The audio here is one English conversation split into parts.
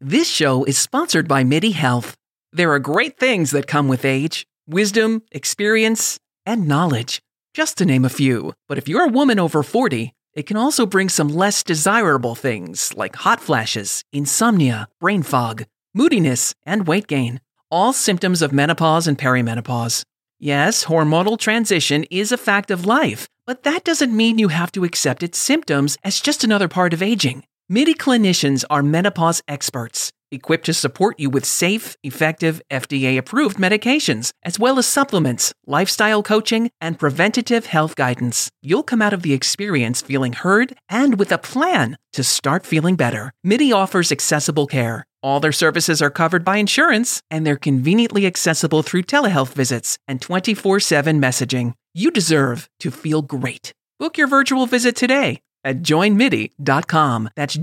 This show is sponsored by MIDI Health. There are great things that come with age: wisdom, experience, and knowledge, just to name a few. But if you're a woman over 40, it can also bring some less desirable things like hot flashes, insomnia, brain fog, moodiness, and weight gain. All symptoms of menopause and perimenopause. Yes, hormonal transition is a fact of life, but that doesn't mean you have to accept its symptoms as just another part of aging. MIDI clinicians are menopause experts, equipped to support you with safe, effective, FDA-approved medications, as well as supplements, lifestyle coaching, and preventative health guidance. You'll come out of the experience feeling heard and with a plan to start feeling better. MIDI offers accessible care. All their services are covered by insurance, and they're conveniently accessible through telehealth visits and 24/7 messaging. You deserve to feel great. Book your virtual visit today at joinmidi.com. That's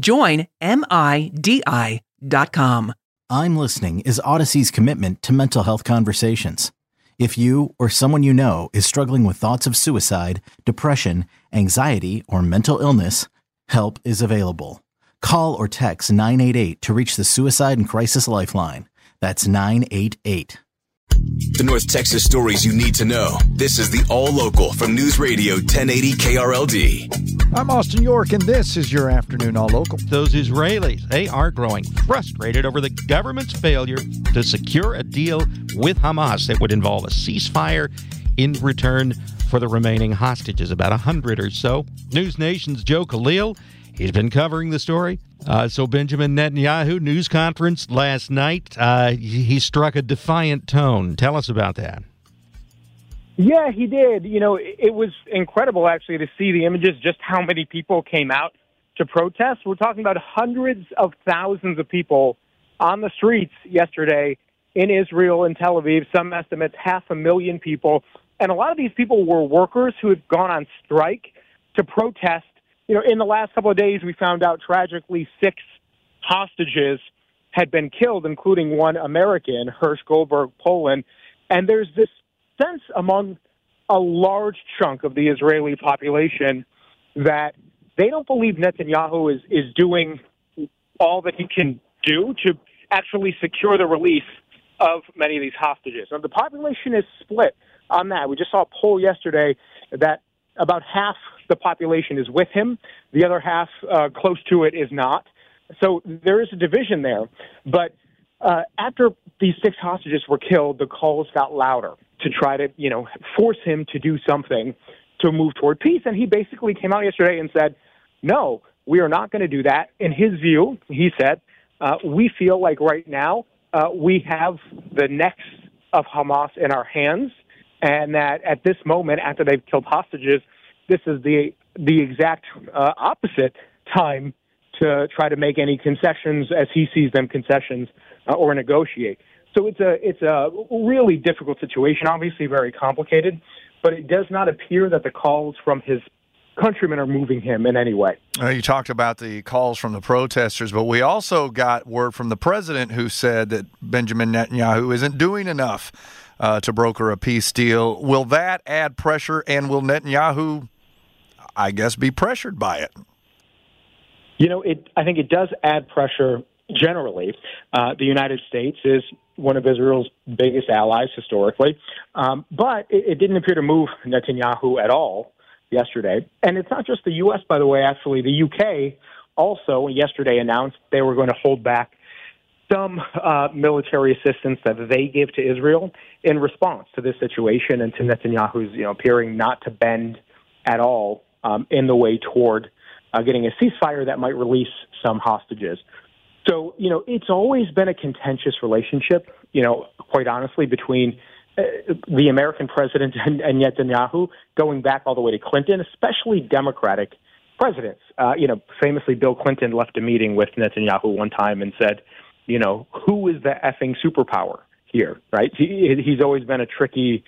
joinmidi.com. I'm Listening is Odyssey's commitment to mental health conversations. If you or someone you know is struggling with thoughts of suicide, depression, anxiety, or mental illness, help is available. Call or text 988 to reach the Suicide and Crisis Lifeline. That's 988. The North Texas stories you need to know. This is the All Local from News Radio 1080 KRLD. I'm Austin York, and this is your afternoon All Local. Those Israelis, they are growing frustrated over the government's failure to secure a deal with Hamas that would involve a ceasefire in return for the remaining hostages, about 100 or so. News Nation's Joe Khalil, he's been covering the story. So Benjamin Netanyahu, news conference last night, he struck a defiant tone. Tell us about that. Yeah, he did. You know, it was incredible, actually, to see the images, just how many people came out to protest. We're talking about hundreds of thousands of people on the streets yesterday in Israel and Tel Aviv. Some estimates 500,000 people. And a lot of these people were workers who had gone on strike to protest. You know, in the last couple of days, we found out tragically 6 hostages had been killed, including one American, Hirsch Goldberg, Poland. And there's this sense among a large chunk of the Israeli population that they don't believe Netanyahu is doing all that he can do to actually secure the release of many of these hostages. Now, the population is split on that. We just saw a poll yesterday that about half the population is with him. The other half, close to it, is not. So there is a division there. But after these 6 hostages were killed, the calls got louder to try to, force him to do something to move toward peace. And he basically came out yesterday and said, no, we are not going to do that. In his view, he said, we feel like right now we have the necks of Hamas in our hands, and that at this moment, after they've killed hostages, this is the exact opposite time to try to make any concessions, as he sees them, concessions or negotiate. So it's a really difficult situation, obviously very complicated, but it does not appear that the calls from his countrymen are moving him in any way. You talked about the calls from the protesters, but we also got word from the president who said that Benjamin Netanyahu isn't doing enough to broker a peace deal. Will that add pressure, and will Netanyahu, I guess, be pressured by it? I think it does add pressure generally. The United States is one of Israel's biggest allies historically, but it didn't appear to move Netanyahu at all yesterday. And it's not just the U.S., by the way. Actually, the U.K. also yesterday announced they were going to hold back some military assistance that they give to Israel in response to this situation and to Netanyahu's appearing not to bend at all in the way toward getting a ceasefire that might release some hostages. So, it's always been a contentious relationship, quite honestly, between the American president and Netanyahu, going back all the way to Clinton, especially Democratic presidents. Famously, Bill Clinton left a meeting with Netanyahu one time and said, who is the effing superpower here, right? He's always been a tricky,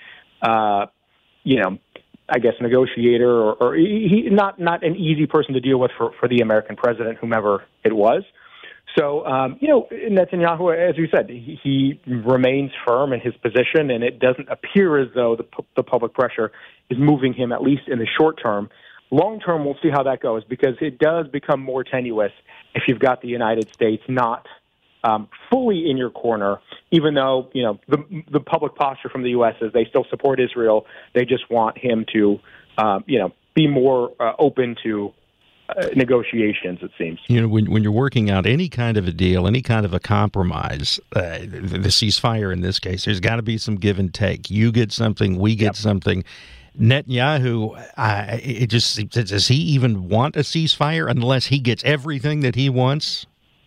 negotiator, or he not an easy person to deal with for the American president, whomever it was. So, Netanyahu, as you said, he remains firm in his position, and it doesn't appear as though the public pressure is moving him, at least in the short term. Long term, we'll see how that goes, because it does become more tenuous if you've got the United States not fully in your corner, even though, the public posture from the U.S. is they still support Israel. They just want him to, be more open to negotiations, it seems. When you're working out any kind of a deal, any kind of a compromise, the ceasefire in this case, there's got to be some give and take. You get something, we get something. Netanyahu, does he even want a ceasefire unless he gets everything that he wants?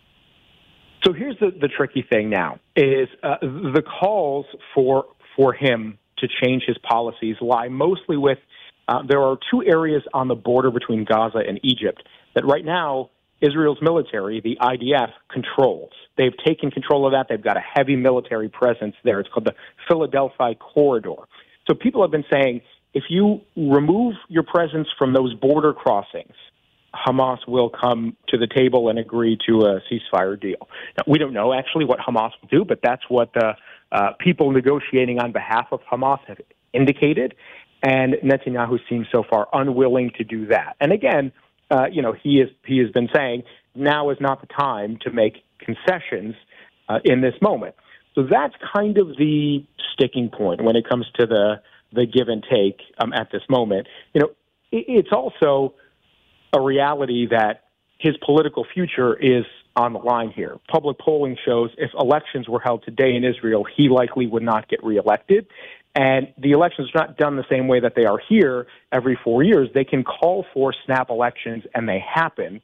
So here's the tricky thing now, is the calls for him to change his policies lie mostly with there are two areas on the border between Gaza and Egypt that right now Israel's military, the IDF, controls. They've taken control of that. They've got a heavy military presence there. It's called the Philadelphia Corridor. So people have been saying, if you remove your presence from those border crossings, Hamas will come to the table and agree to a ceasefire deal. Now, we don't know actually what Hamas will do, but that's what the people negotiating on behalf of Hamas have indicated. And Netanyahu seems so far unwilling to do that. And again, he has been saying now is not the time to make concessions in this moment. So that's kind of the sticking point when it comes to the give and take at this moment. It's also a reality that his political future is on the line here. Public polling shows if elections were held today in Israel, he likely would not get reelected. And the elections are not done the same way that they are here every 4 years. They can call for snap elections, and they happen.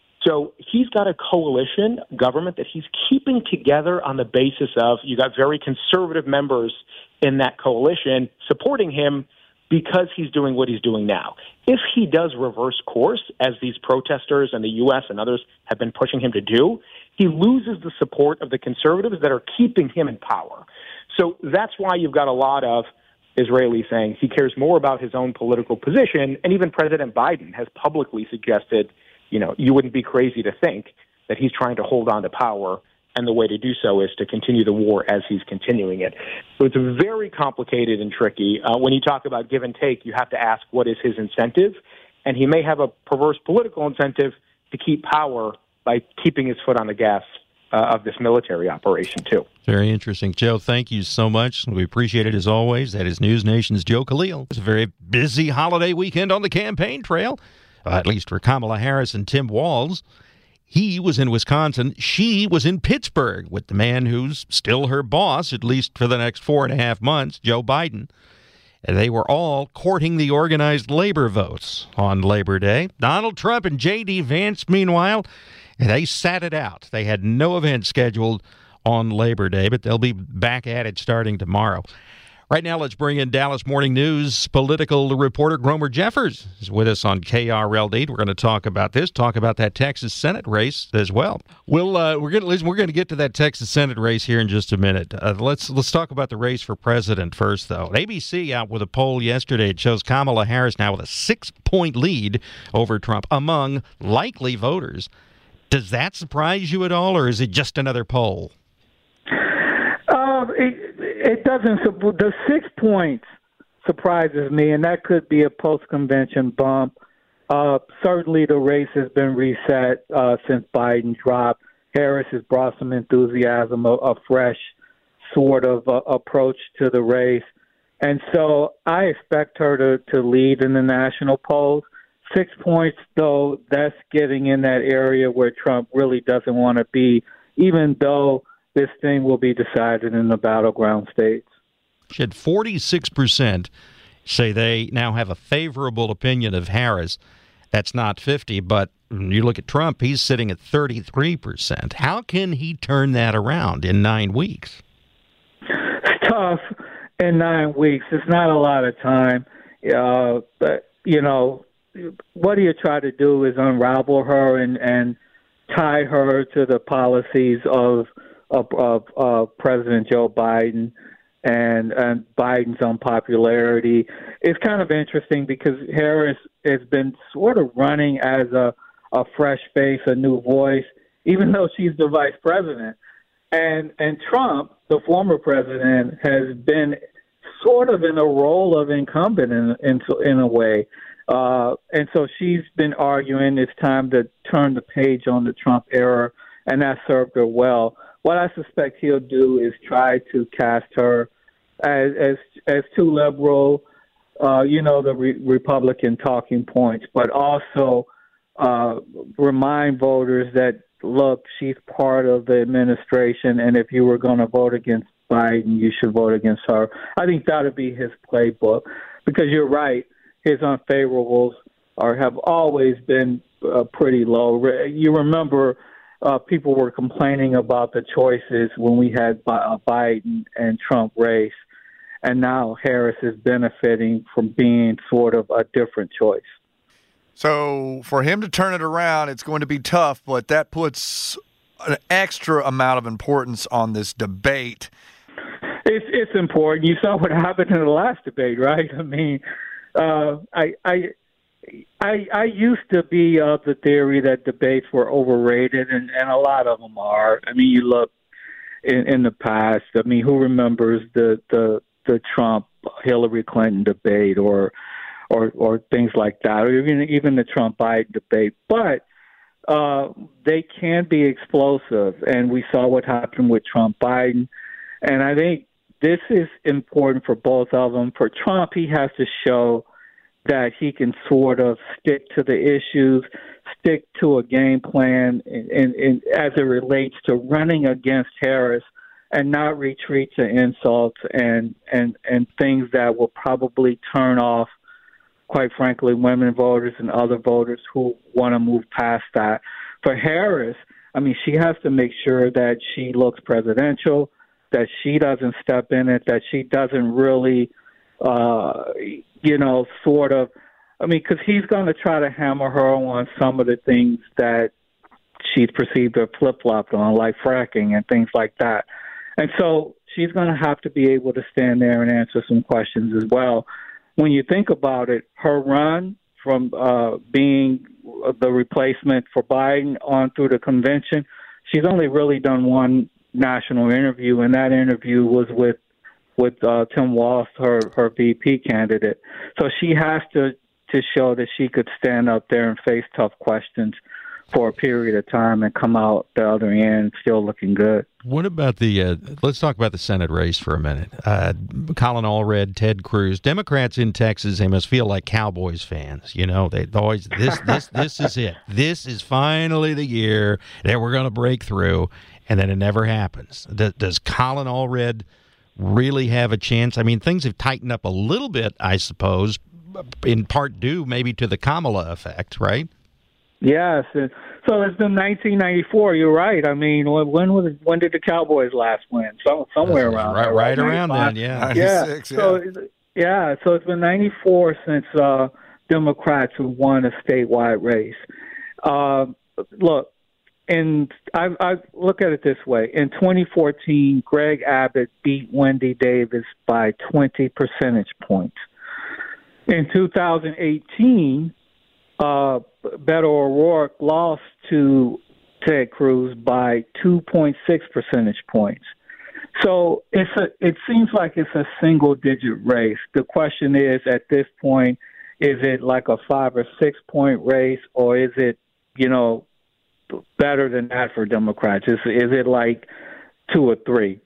So he's got a coalition government that he's keeping together on the basis of you got very conservative members in that coalition supporting him because he's doing what he's doing now. If he does reverse course, as these protesters and the U.S. and others have been pushing him to do, he loses the support of the conservatives that are keeping him in power. So that's why you've got a lot of Israelis saying he cares more about his own political position, and even President Biden has publicly suggested, you wouldn't be crazy to think that he's trying to hold on to power, and the way to do so is to continue the war as he's continuing it. So it's very complicated and tricky. When you talk about give and take, you have to ask what is his incentive, and he may have a perverse political incentive to keep power by keeping his foot on the gas of this military operation, too. Very interesting. Joe, thank you so much. We appreciate it as always. That is News Nation's Joe Khalil. It's a very busy holiday weekend on the campaign trail, at least for Kamala Harris and Tim Walz. He was in Wisconsin. She was in Pittsburgh with the man who's still her boss, at least for the next 4.5 months, Joe Biden. And they were all courting the organized labor votes on Labor Day. Donald Trump and J.D. Vance, meanwhile, they sat it out. They had no event scheduled on Labor Day, but they'll be back at it starting tomorrow. Right now, let's bring in Dallas Morning News political reporter Gromer Jeffers is with us on KRLD. We're going to talk about this, talk about that Texas Senate race as well. We're going to get to that Texas Senate race here in just a minute. Let's talk about the race for president first, though. ABC out with a poll yesterday. It shows Kamala Harris now with a 6-point lead over Trump among likely voters. Does that surprise you at all, or is it just another poll? It doesn't. The 6 points surprises me, and that could be a post-convention bump. Certainly the race has been reset since Biden dropped. Harris has brought some enthusiasm, a fresh sort of approach to the race. And so I expect her to lead in the national polls. 6 points, though, that's getting in that area where Trump really doesn't want to be, even though this thing will be decided in the battleground states. She had 46% say they now have a favorable opinion of Harris. That's not 50, but when you look at Trump, he's sitting at 33%. How can he turn that around in 9 weeks? It's tough in 9 weeks. It's not a lot of time. But, what you try to do is unravel her and tie her to the policies of President Joe Biden and Biden's unpopularity. It's kind of interesting because Harris has been sort of running as a fresh face, a new voice, even though she's the vice president. And Trump, the former president, has been sort of in a role of incumbent in a way. And so she's been arguing it's time to turn the page on the Trump era, and that served her well. what I suspect he'll do is try to cast her as too liberal, the Republican talking points, but also remind voters that, look, she's part of the administration, and if you were going to vote against Biden, you should vote against her. I think that would be his playbook, because you're right, his unfavorables have always been pretty low. You remember people were complaining about the choices when we had a Biden and Trump race, and now Harris is benefiting from being sort of a different choice. So for him to turn it around, it's going to be tough, but that puts an extra amount of importance on this debate. It's important. You saw what happened in the last debate, right? I mean, I used to be of the theory that debates were overrated, and a lot of them are. I mean, you look in the past. I mean, who remembers the Trump Hillary Clinton debate or things like that, or even the Trump Biden debate? But they can be explosive, and we saw what happened with Trump Biden. And I think this is important for both of them. For Trump, he has to show that he can sort of stick to the issues, stick to a game plan in as it relates to running against Harris, and not retreat to insults and things that will probably turn off, quite frankly, women voters and other voters who want to move past that. For Harris, I mean, she has to make sure that she looks presidential, that she doesn't step in it, that she doesn't really sort of, I mean, because he's going to try to hammer her on some of the things that she's perceived or flip-flopped on, like fracking and things like that. And so she's going to have to be able to stand there and answer some questions as well. When you think about it, her run from being the replacement for Biden on through the convention, she's only really done one national interview, and that interview was with Tim Walz, her VP candidate. So she has to show that she could stand up there and face tough questions for a period of time and come out the other end still looking good. What about let's talk about the Senate race for a minute. Colin Allred, Ted Cruz. Democrats in Texas, they must feel like Cowboys fans. You know, they always, this is it. This is finally the year that we're going to break through, and then it never happens. Does Colin Allred really have a chance? I mean, things have tightened up a little bit, I suppose, in part due maybe to the Kamala effect, right? Yes. So it's been 1994. You're right. I mean, when did the Cowboys last win? Somewhere around there, right around then, yeah. 96, yeah. So it's been 94 since Democrats have won a statewide race. Look, and I look at it this way. In 2014, Greg Abbott beat Wendy Davis by 20 percentage points. In 2018, Beto O'Rourke lost to Ted Cruz by 2.6 percentage points. So it seems like it's a single-digit race. The question is, at this point, is it like a 5 or 6 point race, or is it, better than that for Democrats? Is it like 2 or 3?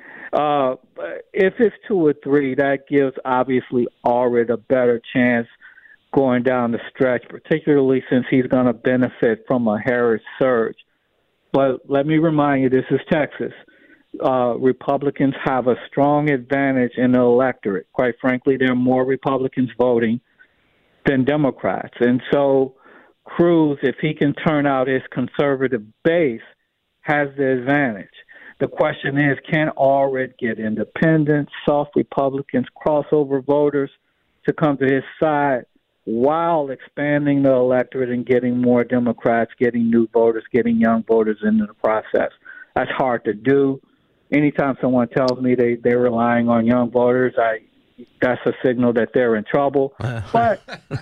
If it's 2 or 3, that gives obviously Allred a better chance going down the stretch, particularly since he's going to benefit from a Harris surge. But let me remind you, this is Texas. Republicans have a strong advantage in the electorate. Quite frankly, there are more Republicans voting than Democrats. And so Cruz, if he can turn out his conservative base, has the advantage. The question is, can Allred get independents, soft Republicans, crossover voters to come to his side while expanding the electorate and getting more Democrats, getting new voters, getting young voters into the process? That's hard to do. Anytime someone tells me they're relying on young voters, that's a signal that they're in trouble. But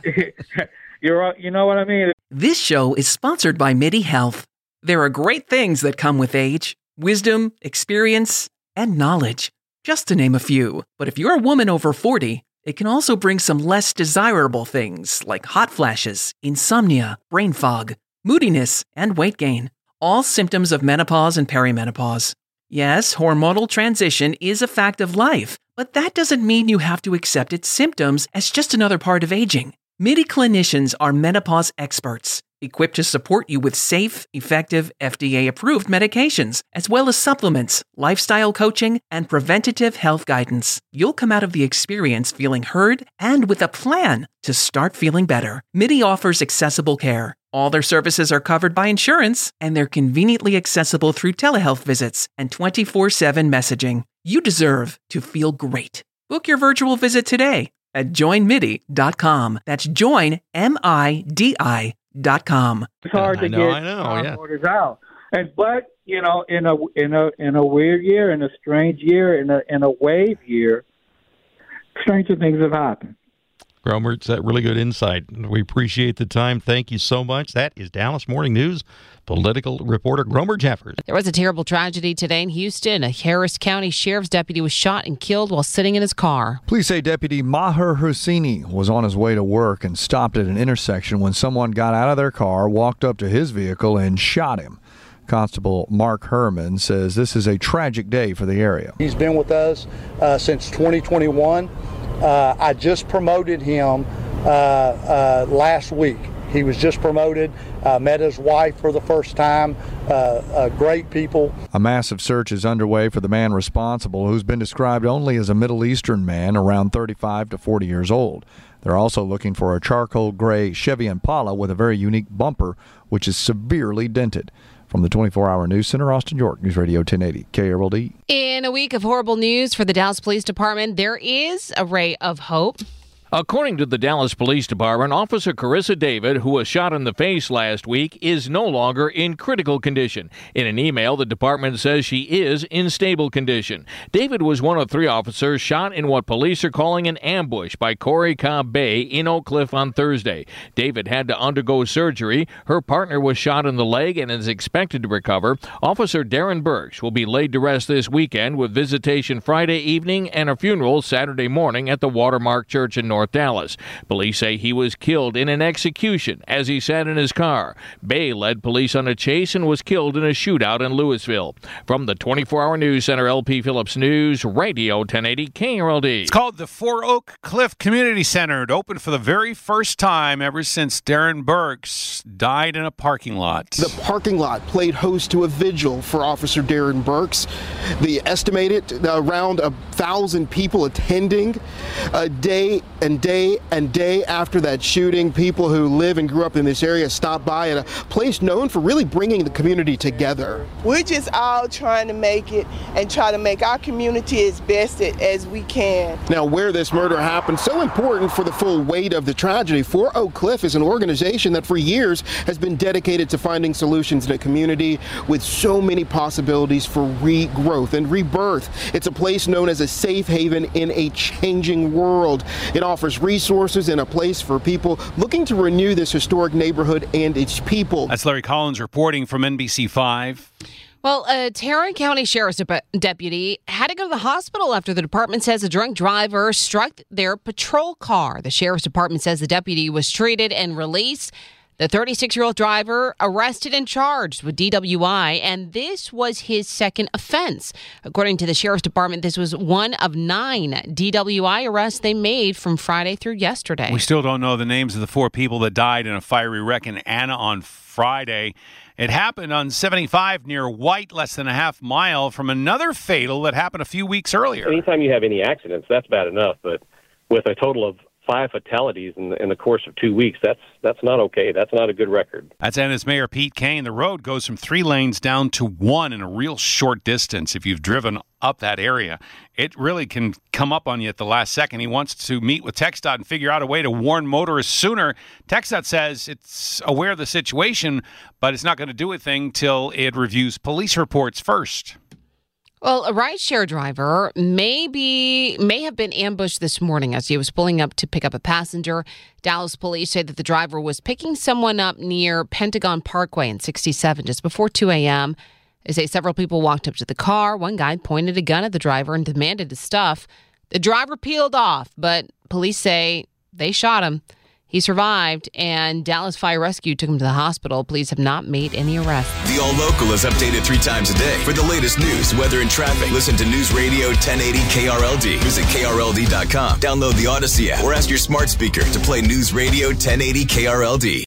you know what I mean? This show is sponsored by MIDI Health. There are great things that come with age: wisdom, experience, and knowledge, just to name a few. But if you're a woman over 40, it can also bring some less desirable things like hot flashes, insomnia, brain fog, moodiness, and weight gain, all symptoms of menopause and perimenopause. Yes, hormonal transition is a fact of life, but that doesn't mean you have to accept its symptoms as just another part of aging. MIDI clinicians are menopause experts, equipped to support you with safe, effective, FDA-approved medications, as well as supplements, lifestyle coaching, and preventative health guidance. You'll come out of the experience feeling heard and with a plan to start feeling better. MIDI offers accessible care. All their services are covered by insurance, and they're conveniently accessible through telehealth visits and 24/7 messaging. You deserve to feel great. Book your virtual visit today at joinmidi.com. That's joinmidi.com. It's hard to get orders out, but in a weird year, in a strange year, in a wave year, stranger things have happened. Gromer, it's that really good insight. We appreciate the time. Thank you so much. That is Dallas Morning News political reporter Gromer Jeffers. There was a terrible tragedy today in Houston. A Harris County Sheriff's deputy was shot and killed while sitting in his car. Police say Deputy Maher Husseini was on his way to work and stopped at an intersection when someone got out of their car, walked up to his vehicle, and shot him. Constable Mark Herman says this is a tragic day for the area. He's been with us since 2021. I just promoted him last week. He was just promoted, met his wife for the first time, great people. A massive search is underway for the man responsible, who's been described only as a Middle Eastern man around 35 to 40 years old. They're also looking for a charcoal gray Chevy Impala with a very unique bumper, which is severely dented. From the 24-hour News Center, Austin York, News Radio 1080, KRLD. In a week of horrible news for the Dallas Police Department, there is a ray of hope. According to the Dallas Police Department, Officer Carissa David, who was shot in the face last week, is no longer in critical condition. In an email, the department says she is in stable condition. David was one of 3 officers shot in what police are calling an ambush by Corey Cobb Bay in Oak Cliff on Thursday. David had to undergo surgery. Her partner was shot in the leg and is expected to recover. Officer Darren Burks will be laid to rest this weekend with visitation Friday evening and a funeral Saturday morning at the Watermark Church in North Dallas. Police say he was killed in an execution as he sat in his car. Bay led police on a chase and was killed in a shootout in Louisville. From the 24-hour News Center, LP Phillips News, Radio 1080 KRLD. It's called the Fort Oak Cliff Community Center. It opened for the very first time ever since Darren Burks died in a parking lot. The parking lot played host to a vigil for Officer Darren Burks. The estimated around 1,000 people attending day and day after that shooting. People who live and grew up in this area stopped by at a place known for really bringing the community together. We're just all trying to make it and try to make our community as best as we can. Now, where this murder happened, so important for the full weight of the tragedy, Fort Oak Cliff is an organization that for years has been dedicated to finding solutions in a community with so many possibilities for regrowth and rebirth. It's a place known as a safe haven in a changing world. It offers resources and a place for people looking to renew this historic neighborhood and its people. That's Larry Collins reporting from NBC5. Well, a Tarrant County Sheriff's deputy had to go to the hospital after the department says a drunk driver struck their patrol car. The Sheriff's Department says the deputy was treated and released. The 36-year-old driver arrested and charged with DWI, and this was his second offense. According to the Sheriff's Department, this was one of 9 DWI arrests they made from Friday through yesterday. We still don't know the names of the 4 people that died in a fiery wreck in Anna on Friday. It happened on 75 near White, less than a half mile from another fatal that happened a few weeks earlier. Anytime you have any accidents, that's bad enough, but with a total of 5 fatalities in the course of 2 weeks, that's not okay. That's not a good record. That's Anna's Mayor Pete Kane. The road goes from 3 lanes down to 1 in a real short distance. If you've driven up that area, it really can come up on you at the last second. He wants to meet with TxDOT and figure out a way to warn motorists sooner. TxDOT says it's aware of the situation, but it's not going to do a thing till it reviews police reports first. Well, a rideshare driver may have been ambushed this morning as he was pulling up to pick up a passenger. Dallas police say that the driver was picking someone up near Pentagon Parkway in 67 just before 2 a.m. They say several people walked up to the car. One guy pointed a gun at the driver and demanded his stuff. The driver peeled off, but police say they shot him. He survived, and Dallas Fire Rescue took him to the hospital. Police have not made any arrests. The All Local is updated 3 times a day. For the latest news, weather, and traffic, listen to News Radio 1080 KRLD. Visit KRLD.com. Download the Odyssey app or ask your smart speaker to play News Radio 1080 KRLD.